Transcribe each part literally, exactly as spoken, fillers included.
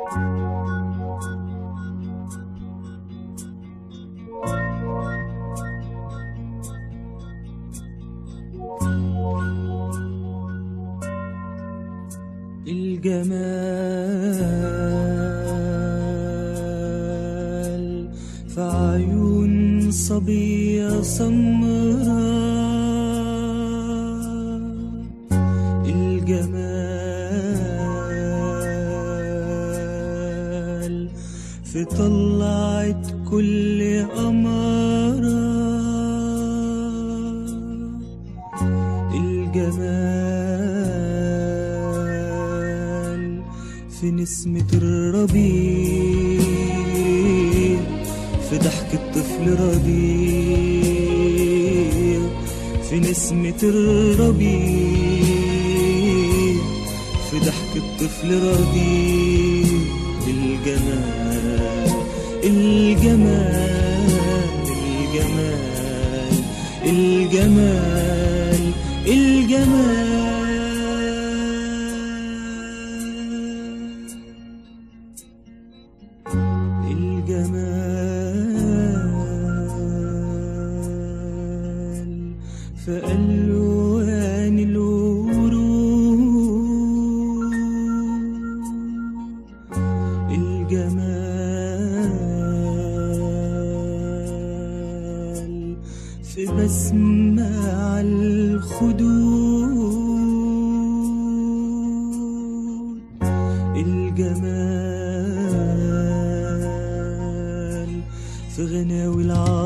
الجمال في عيون صبية سمراء، الجمال في طلعت كل قمرة، الجمال في نسمة الربيع، في ضحك الطفل رضيع، في نسمة الربيع، في ضحك الطفل رضيع. الجمال الجمال الجمال الجمال الجمال الجمال في ألوان الورود، الجمال في بسمة على الخدود، الجمال في غناوي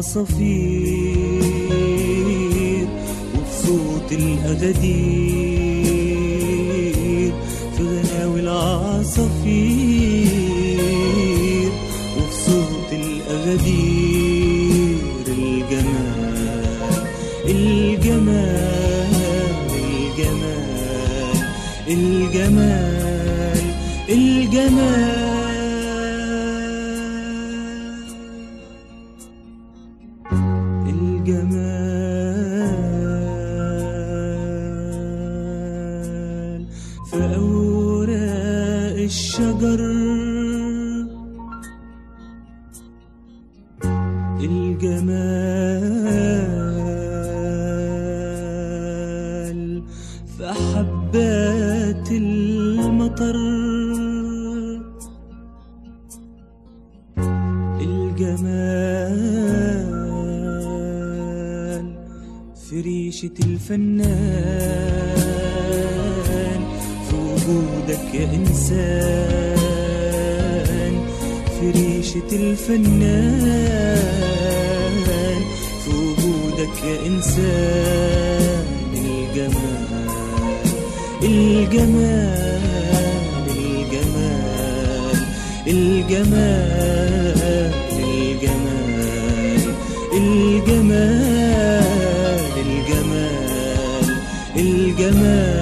العصافير وفي صوت الأغادير، في غناوي العصافير وفي صوت الأغادير. الجمال الجمال الجمال الجمال الجمال في أوراق الشجر، الجمال في حبات المطر، الجمال في ريشة الفنان، في وجودك يا إنسان، في ريشة الفنان، في وجودك يا إنسان. الجمال الجمال الجمال الجمال الجمال الجمال الجمال الجمال